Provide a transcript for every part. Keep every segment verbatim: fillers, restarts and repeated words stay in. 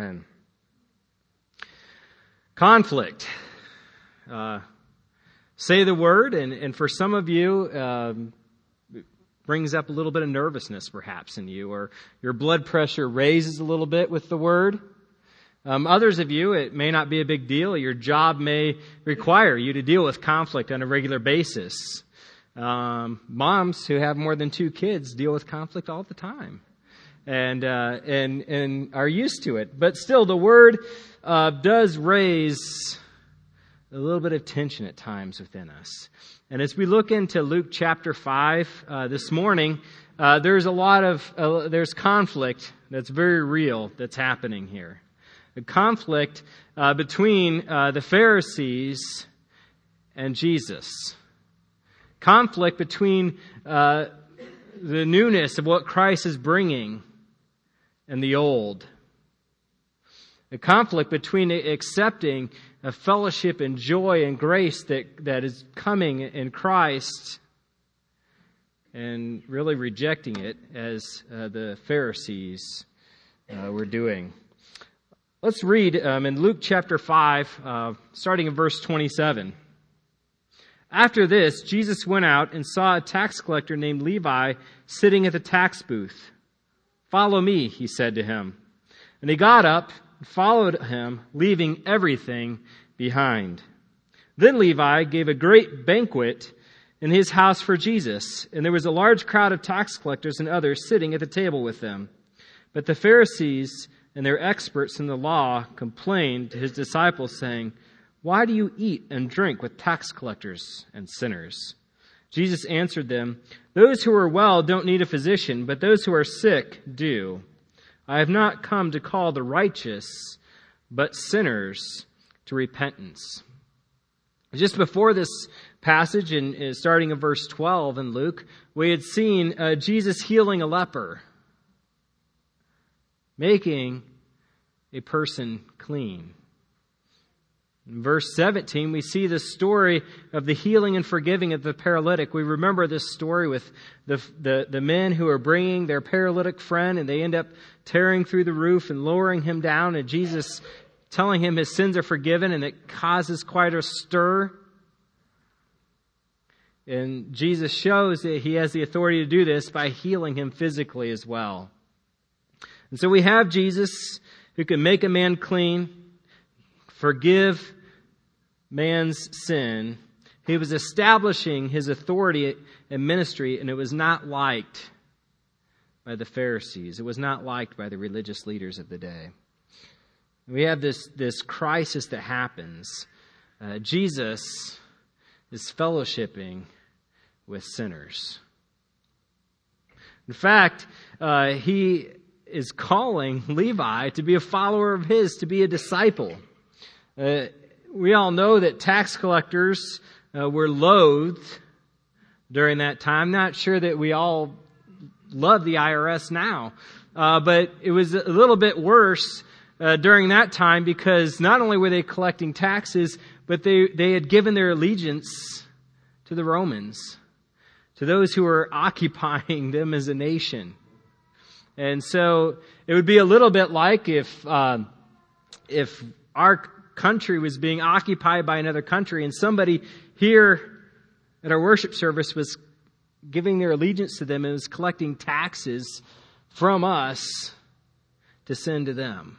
ten. Conflict. Uh, say the word, and, and for some of you, um, it brings up a little bit of nervousness perhaps in you, or your blood pressure raises a little bit with the word. Um, others of you, it may not be a big deal. Your job may require you to deal with conflict on a regular basis. Um, moms who have more than two kids deal with conflict all the time, and uh, and and are used to it. But still, the word uh, does raise a little bit of tension at times within us. And as we look into Luke chapter five uh, this morning, uh, there's a lot of uh, there's conflict that's very real that's happening here. A conflict uh, between uh, the Pharisees and Jesus. Conflict between uh, the newness of what Christ is bringing and the old. A conflict between accepting a fellowship and joy and grace that, that is coming in Christ and really rejecting it as uh, the Pharisees uh, were doing. Let's read um, in Luke chapter five, uh, starting in verse twenty-seven. After this, Jesus went out and saw a tax collector named Levi sitting at the tax booth. "Follow me," he said to him. And he got up and followed him, leaving everything behind. Then Levi gave a great banquet in his house for Jesus, and there was a large crowd of tax collectors and others sitting at the table with them. But the Pharisees and their experts in the law complained to his disciples, saying, "Why do you eat and drink with tax collectors and sinners?" Jesus answered them, "Those who are well don't need a physician, but those who are sick do. I have not come to call the righteous, but sinners to repentance." Just before this passage, and starting in verse twelve in Luke, we had seen uh, Jesus healing a leper, making a person clean. In verse seventeen, we see the story of the healing and forgiving of the paralytic. We remember this story with the, the, the men who are bringing their paralytic friend, and they end up tearing through the roof and lowering him down, and Jesus telling him his sins are forgiven, and it causes quite a stir. And Jesus shows that he has the authority to do this by healing him physically as well. And so we have Jesus who can make a man clean, forgive man's sin. He was establishing his authority and ministry, and it was not liked by the Pharisees. It was not liked by the religious leaders of the day. We have this, this crisis that happens. Uh, Jesus is fellowshipping with sinners. In fact, uh, he is calling Levi to be a follower of his, to be a disciple. Uh, we all know that tax collectors uh, were loathed during that time. Not sure that we all love the I R S now, uh, but it was a little bit worse uh, during that time, because not only were they collecting taxes, but they, they had given their allegiance to the Romans, to those who were occupying them as a nation. And so it would be a little bit like if uh, if our country was being occupied by another country, and somebody here at our worship service was giving their allegiance to them and was collecting taxes from us to send to them.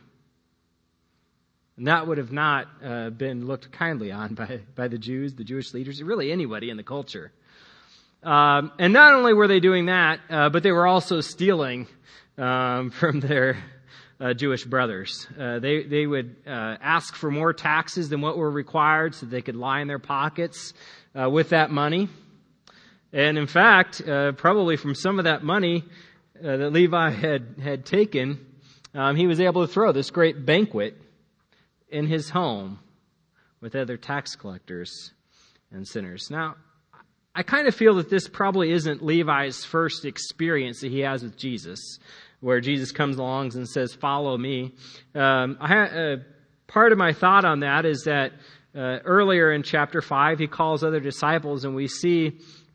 And that would have not uh, been looked kindly on by, by the Jews, the Jewish leaders, really anybody in the culture. Um, and not only were they doing that, uh, but they were also stealing um, from their uh, Jewish brothers. Uh, they they would uh, ask for more taxes than what were required so they could line their pockets uh, with that money. And in fact, uh, probably from some of that money uh, that Levi had, had taken, um, he was able to throw this great banquet in his home with other tax collectors and sinners. Now, I kind of feel that this probably isn't Levi's first experience that he has with Jesus, where Jesus comes along and says, "Follow me." Um, I ha- uh, part of my thought on that is that uh, earlier in chapter five, he calls other disciples, and we see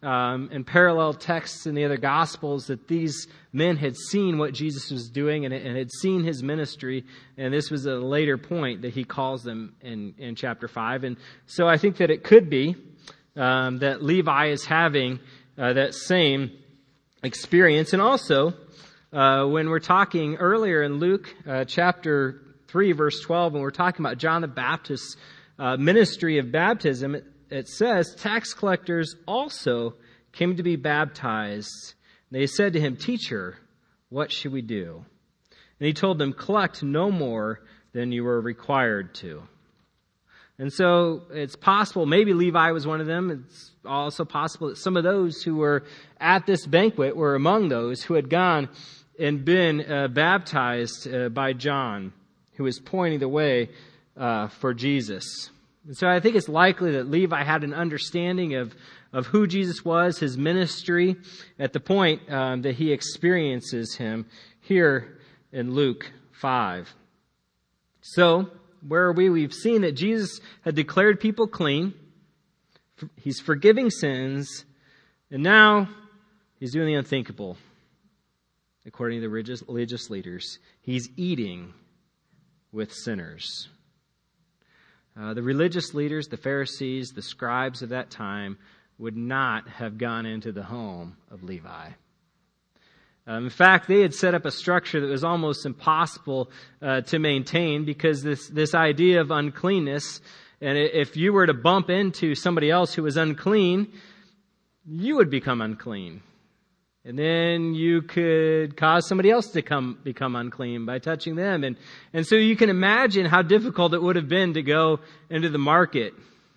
um, in parallel texts in the other Gospels that these men had seen what Jesus was doing and, and had seen his ministry, and this was a later point that he calls them in, in chapter five. And so I think that it could be um, that Levi is having uh, that same experience. And also, uh, when we're talking earlier in Luke uh, chapter three, verse twelve, when we're talking about John the Baptist's uh, ministry of baptism, it, it says, tax collectors also came to be baptized. They said to him, "Teacher, what should we do?" And he told them, "Collect no more than you were required to." And so it's possible, maybe Levi was one of them. It's also possible that some of those who were at this banquet were among those who had gone and been uh, baptized uh, by John, who was pointing the way uh, for Jesus. And so I think it's likely that Levi had an understanding of, of who Jesus was, his ministry, at the point um, that he experiences him here in Luke five. So, where are we? We've seen that Jesus had declared people clean. He's forgiving sins. And now he's doing the unthinkable, according to the religious, religious leaders. He's eating with sinners. Uh, the religious leaders, the Pharisees, the scribes of that time would not have gone into the home of Levi. Um, in fact, they had set up a structure that was almost impossible uh, to maintain, because this, this idea of uncleanness, and if you were to bump into somebody else who was unclean, you would become unclean. And then you could cause somebody else to come become unclean by touching them. And, and so you can imagine how difficult it would have been to go into the market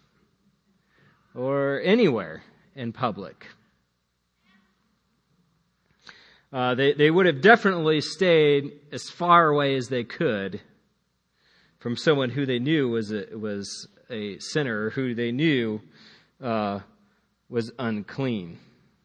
or anywhere in public. Uh, they, they would have definitely stayed as far away as they could from someone who they knew was a, was a sinner, who they knew uh, was unclean.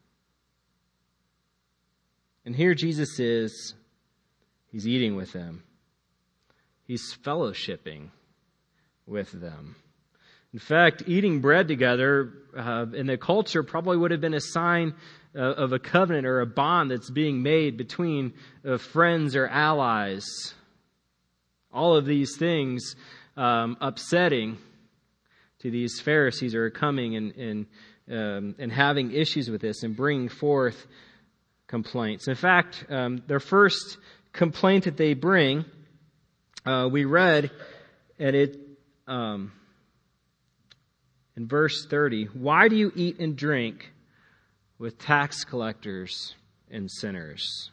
And here Jesus is, he's eating with them. He's fellowshipping with them. In fact, eating bread together uh, in the culture probably would have been a sign uh, of a covenant or a bond that's being made between uh, friends or allies. All of these things um, upsetting to these Pharisees who are coming and, and, um, and having issues with this and bringing forth complaints. In fact, um, their first complaint that they bring, uh, we read at it um, in verse thirty. "Why do you eat and drink with tax collectors and sinners?"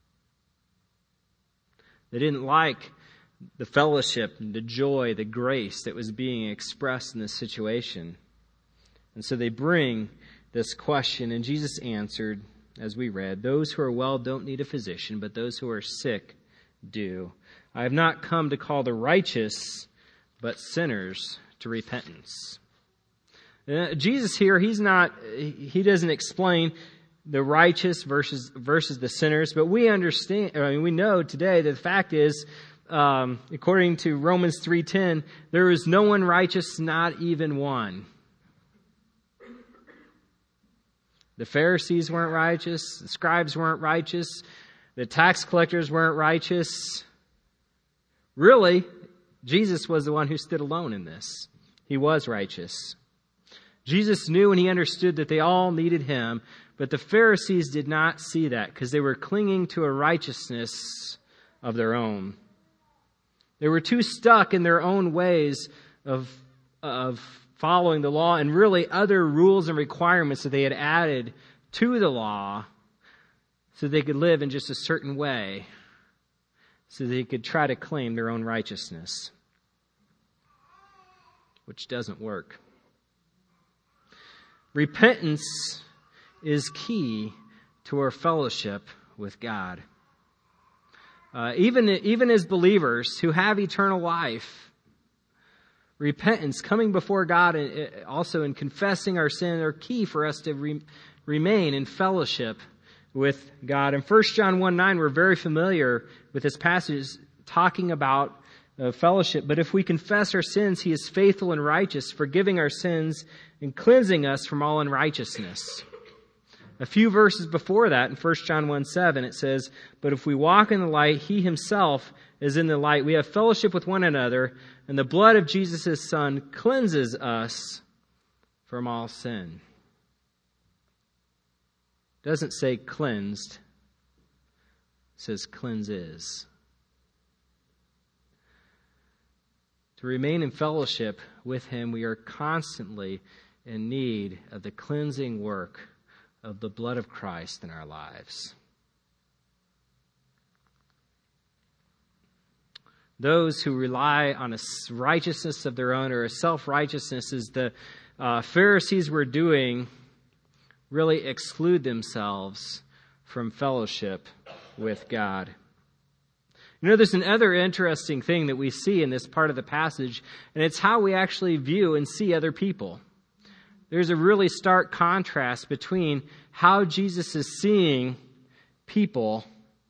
They didn't like the fellowship, the joy, the grace that was being expressed in this situation. And so they bring this question, and Jesus answered, as we read, "Those who are well don't need a physician, but those who are sick do. I have not come to call the righteous, but sinners to repentance." Uh, Jesus here, he's not, he doesn't explain the righteous versus versus the sinners, but we understand, I mean, we know today that the fact is, um, according to Romans three ten, there is no one righteous, not even one. The Pharisees weren't righteous. The scribes weren't righteous. The tax collectors weren't righteous. Really, Jesus was the one who stood alone in this. He was righteous. Jesus knew and he understood that they all needed him, but the Pharisees did not see that because they were clinging to a righteousness of their own. They were too stuck in their own ways of, of following the law and really other rules and requirements that they had added to the law so they could live in just a certain way, so they could try to claim their own righteousness, which doesn't work. Repentance is key to our fellowship with God. Uh, even, even as believers who have eternal life, repentance, coming before God, and also in confessing our sin, are key for us to re- remain in fellowship with God. In First John one nine, we're very familiar with this passage talking about uh, fellowship. "But if we confess our sins, he is faithful and righteous, forgiving our sins and cleansing us from all unrighteousness." A few verses before that, in First John one seven, it says, "But if we walk in the light, he himself is in the light. We have fellowship with one another, and the blood of Jesus, his Son, cleanses us from all sin." It doesn't say cleansed. It says cleanses. To remain in fellowship with him, we are constantly in need of the cleansing work of the blood of Christ in our lives. Those who rely on a righteousness of their own or a self-righteousness, as the uh, Pharisees were doing, really exclude themselves from fellowship with God. You know, there's another interesting thing that we see in this part of the passage, and it's how we actually view and see other people. There's a really stark contrast between how Jesus is seeing people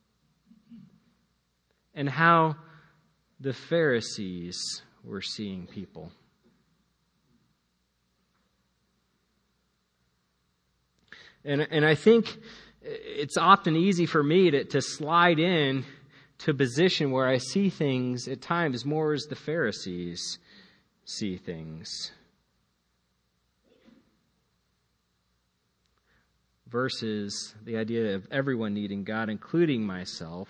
and how the Pharisees were seeing people. And, and I think it's often easy for me to, to slide in to a position where I see things at times more as the Pharisees see things, versus the idea of everyone needing God, including myself.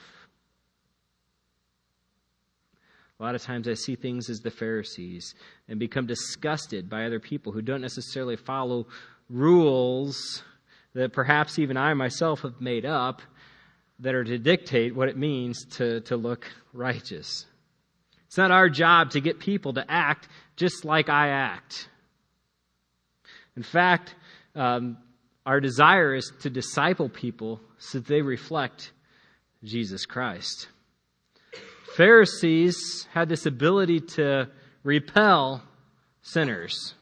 A lot of times I see things as the Pharisees and become disgusted by other people who don't necessarily follow rules that perhaps even I myself have made up that are to dictate what it means to, to look righteous. It's not our job to get people to act just like I act. In fact, um, our desire is to disciple people so that they reflect Jesus Christ. Pharisees had this ability to repel sinners.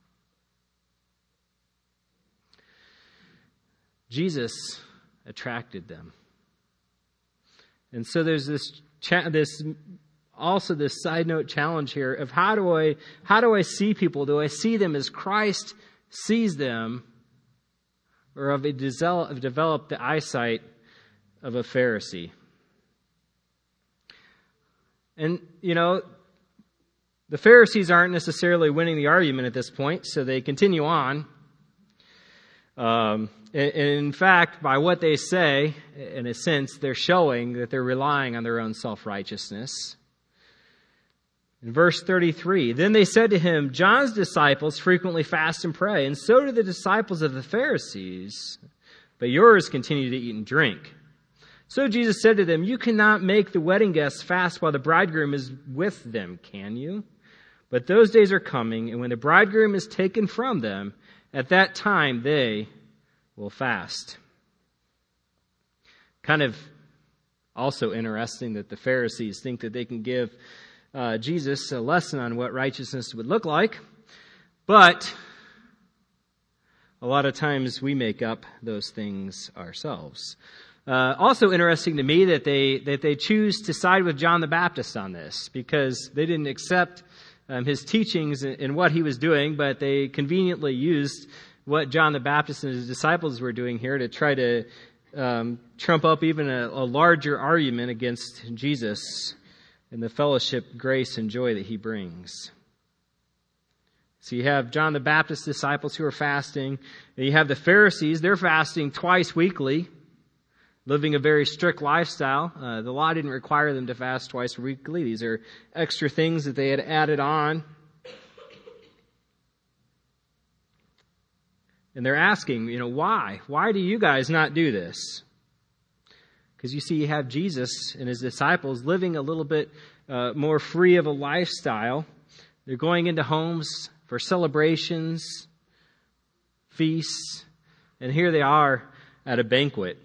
Jesus attracted them. And so there's this cha- this also this side note challenge here of how do I how do I see people? Do I see them as Christ sees them, or have I developed, developed the eyesight of a Pharisee? And, you know, the Pharisees aren't necessarily winning the argument at this point, so they continue on. Um, and, and in fact, by what they say, in a sense, they're showing that they're relying on their own self-righteousness. In verse thirty-three, "Then they said to him, 'John's disciples frequently fast and pray, and so do the disciples of the Pharisees, but yours continue to eat and drink.' So Jesus said to them, 'You cannot make the wedding guests fast while the bridegroom is with them, can you? But those days are coming, and when the bridegroom is taken from them, at that time they will fast.'" Kind of also interesting that the Pharisees think that they can give uh, Jesus a lesson on what righteousness would look like. But a lot of times we make up those things ourselves. Uh, also interesting to me that they that they choose to side with John the Baptist on this, because they didn't accept um, his teachings and, and what he was doing, but they conveniently used what John the Baptist and his disciples were doing here to try to um, trump up even a, a larger argument against Jesus and the fellowship, grace, and joy that he brings. So you have John the Baptist's disciples who are fasting, and you have the Pharisees, they're fasting twice weekly, living a very strict lifestyle. Uh, the law didn't require them to fast twice weekly. These are extra things that they had added on. And they're asking, you know, why? Why do you guys not do this? Because you see, you have Jesus and his disciples living a little bit uh, more free of a lifestyle. They're going into homes for celebrations, feasts, and here they are at a banquet.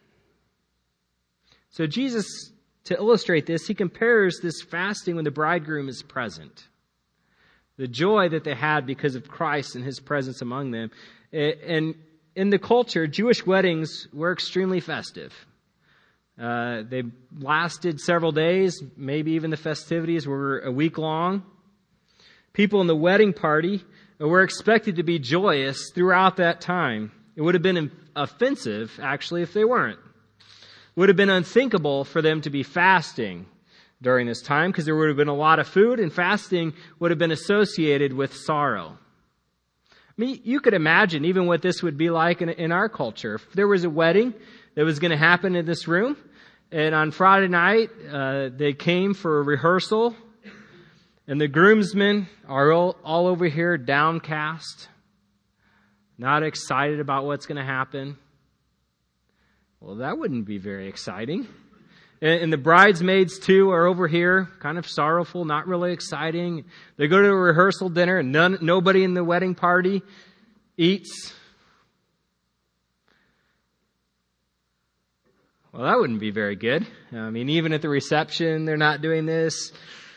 So Jesus, to illustrate this, he compares this fasting when the bridegroom is present. The joy that they had because of Christ and his presence among them. And in the culture, Jewish weddings were extremely festive. Uh, they lasted several days, maybe even the festivities were a week long. People in the wedding party were expected to be joyous throughout that time. It would have been offensive, actually, if they weren't. It would have been unthinkable for them to be fasting during this time because there would have been a lot of food, and fasting would have been associated with sorrow. I mean, you could imagine even what this would be like in, in our culture. If there was a wedding that was going to happen in this room, and on Friday night uh, they came for a rehearsal, and the groomsmen are all, all over here downcast, not excited about what's going to happen. Well, that wouldn't be very exciting. And, and the bridesmaids, too, are over here, kind of sorrowful, not really exciting. They go to a rehearsal dinner, and none, nobody in the wedding party eats. Well, that wouldn't be very good. I mean, even at the reception, they're not doing this.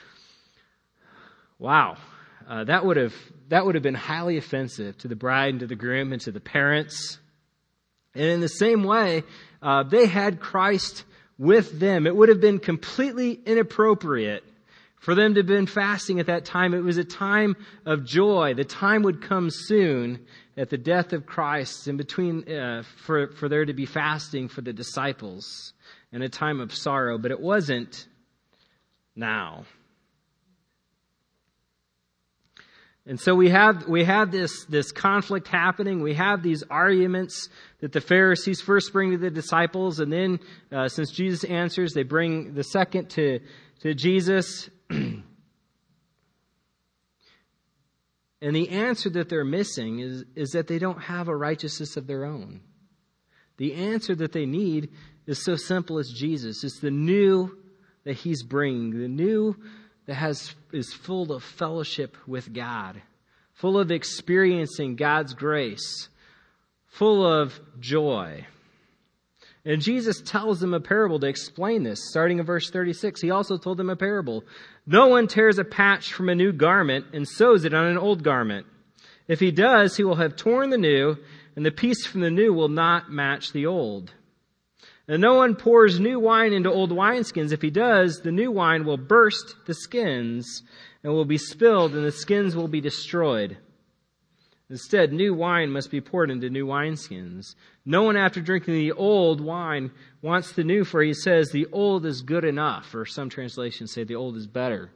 Wow. Uh, that would have that would have been highly offensive to the bride and to the groom and to the parents. And in the same way, uh, they had Christ with them. It would have been completely inappropriate for them to have been fasting at that time. It was a time of joy. The time would come soon at the death of Christ, in between uh, for, for there to be fasting for the disciples in a time of sorrow. But it wasn't now. And so we have we have this, this conflict happening. We have these arguments that the Pharisees first bring to the disciples, and then uh, since Jesus answers, they bring the second to, to Jesus. And the answer that they're missing is, is that they don't have a righteousness of their own. The answer that they need is so simple as Jesus. It's the new that He's bringing, the new that has is full of fellowship with God, full of experiencing God's grace, full of joy. And Jesus tells them a parable to explain this. Starting in verse thirty-six, He also told them a parable. No one tears a patch from a new garment and sews it on an old garment. If he does, he will have torn the new, and the piece from the new will not match the old. And no one pours new wine into old wineskins. If he does, the new wine will burst the skins and will be spilled, and the skins will be destroyed. Instead, new wine must be poured into new wineskins. No one, after drinking the old wine, wants the new, for he says, the old is good enough. Or some translations say the old is better.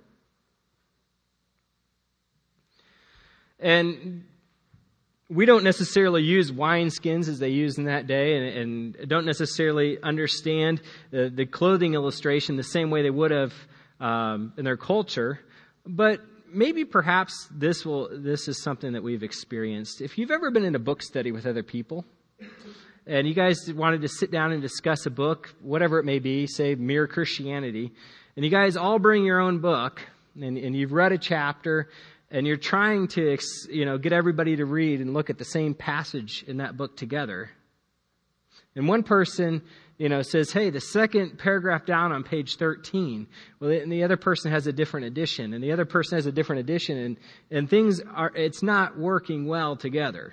And we don't necessarily use wineskins as they used in that day, and, and don't necessarily understand the, the clothing illustration the same way they would have um, in their culture. But maybe perhaps this will this is something that we've experienced. If you've ever been in a book study with other people, and you guys wanted to sit down and discuss a book, whatever it may be, say Mere Christianity, and you guys all bring your own book, and, and you've read a chapter, and you're trying to, you know, get everybody to read and look at the same passage in that book together. And one person, you know, says, hey, the second paragraph down on page thirteen. Well, and the other person has a different edition, and the other person has a different edition, and, and things are, it's not working well together.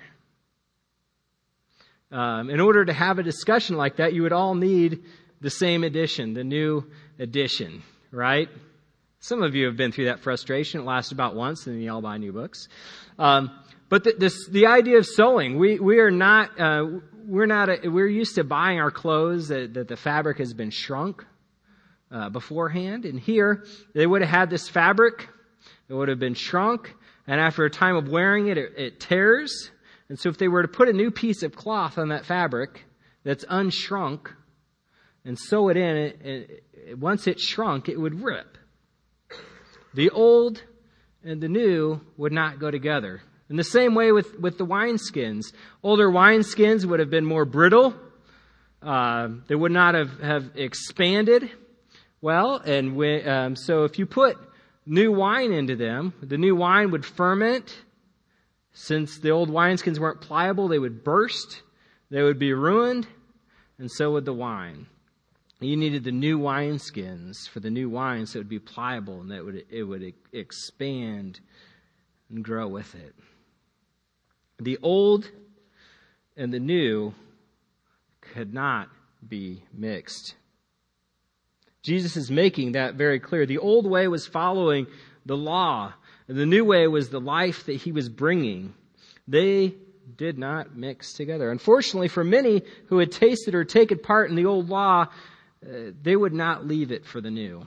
Um, in order to have a discussion like that, you would all need the same edition, the new edition, right? Some of you have been through that frustration. It lasts about once, and then you all buy new books. Um, but the, this, the idea of sewing, we we are not uh, we're not a, we're used to buying our clothes that, that the fabric has been shrunk uh, beforehand, and here they would have had this fabric. It would have been shrunk, and after a time of wearing it, it, it tears. And so, if they were to put a new piece of cloth on that fabric that's unshrunk and sew it in, it, it, it, once it shrunk, it would rip. The old and the new would not go together. In the same way with, with the wineskins. Older wineskins would have been more brittle. Uh, they would not have, have expanded well. And we, um, so if you put new wine into them, the new wine would ferment. Since the old wineskins weren't pliable, they would burst. They would be ruined. And so would the wine. You needed the new wineskins for the new wine so it would be pliable and that it would, it would expand and grow with it. The old and the new could not be mixed. Jesus is making that very clear. The old way was following the law. The new way was the life that He was bringing. They did not mix together. Unfortunately, for many who had tasted or taken part in the old law, uh, they would not leave it for the new.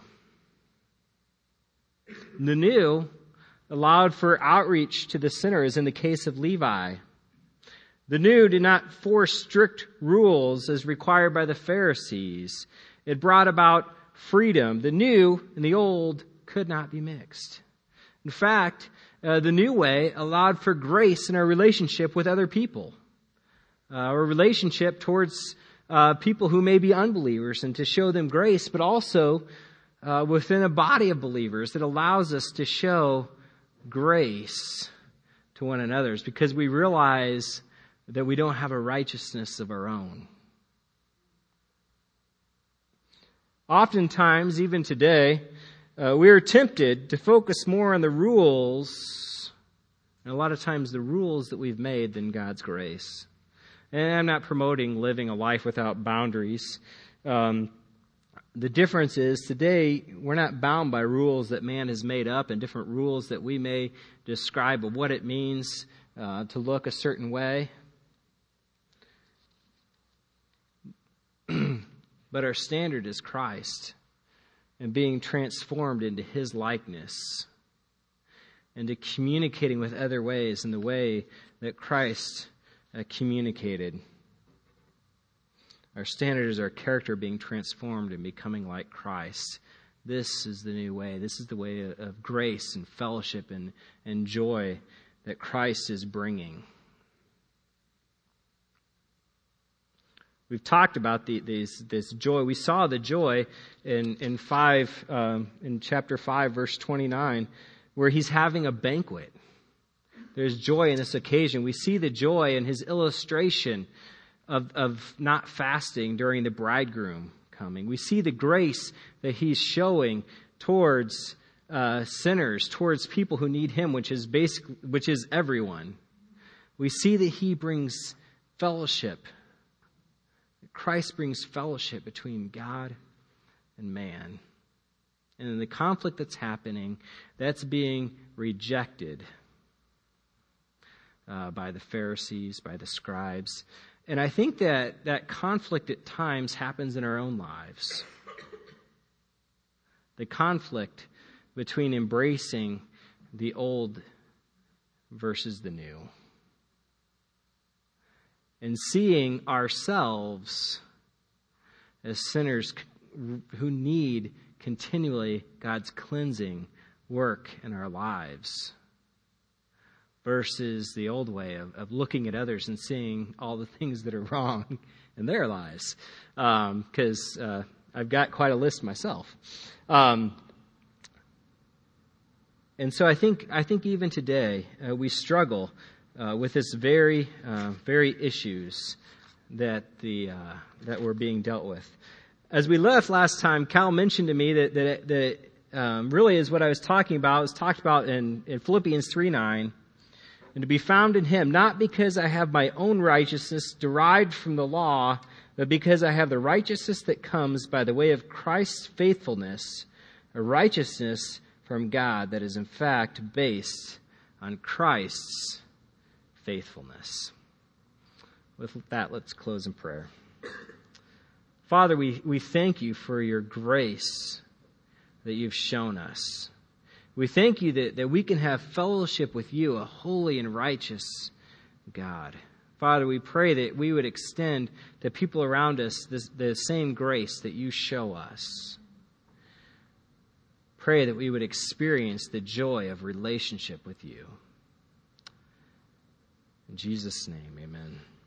The new allowed for outreach to the sinners in the case of Levi. The new did not force strict rules as required by the Pharisees. It brought about freedom. The new and the old could not be mixed. In fact, uh, the new way allowed for grace in our relationship with other people, uh, our relationship towards uh, people who may be unbelievers, and to show them grace, but also uh, within a body of believers that allows us to show grace to one another, because we realize that we don't have a righteousness of our own. Oftentimes, even today, uh, we are tempted to focus more on the rules, and a lot of times the rules that we've made, than God's grace. And I'm not promoting living a life without boundaries. Um, the difference is today we're not bound by rules that man has made up and different rules that we may describe of what it means uh, to look a certain way. But our standard is Christ and being transformed into His likeness and to communicating with other ways in the way that Christ uh, communicated. Our standard is our character being transformed and becoming like Christ. This is the new way. This is the way of grace and fellowship and, and joy that Christ is bringing. We've talked about the, these, this joy. We saw the joy in in five um, in chapter five, verse twenty-nine, where He's having a banquet. There's joy in this occasion. We see the joy in His illustration of of not fasting during the bridegroom coming. We see the grace that He's showing towards uh, sinners, towards people who need Him, which is basic, which is everyone. We see that He brings fellowship. Christ brings fellowship between God and man. And in the conflict that's happening, that's being rejected uh, by the Pharisees, by the scribes. And I think that that conflict at times happens in our own lives. The conflict between embracing the old versus the new. And seeing ourselves as sinners who need continually God's cleansing work in our lives, versus the old way of, of looking at others and seeing all the things that are wrong in their lives. Because um, uh, I've got quite a list myself. Um, and so I think I think even today uh, we struggle Uh, with this very, uh, very issues that the uh, that were being dealt with. As we left last time, Cal mentioned to me that that, that um, really is what I was talking about. It was talked about in, in Philippians three nine, and to be found in Him, not because I have my own righteousness derived from the law, but because I have the righteousness that comes by the way of Christ's faithfulness, a righteousness from God that is in fact based on Christ's faithfulness. With that, let's close in prayer. Father, we, we thank You for Your grace that You've shown us. We thank You that, that we can have fellowship with You, a holy and righteous God. Father, we pray that we would extend to people around us this, the same grace that You show us. Pray that we would experience the joy of relationship with You. In Jesus' name, amen.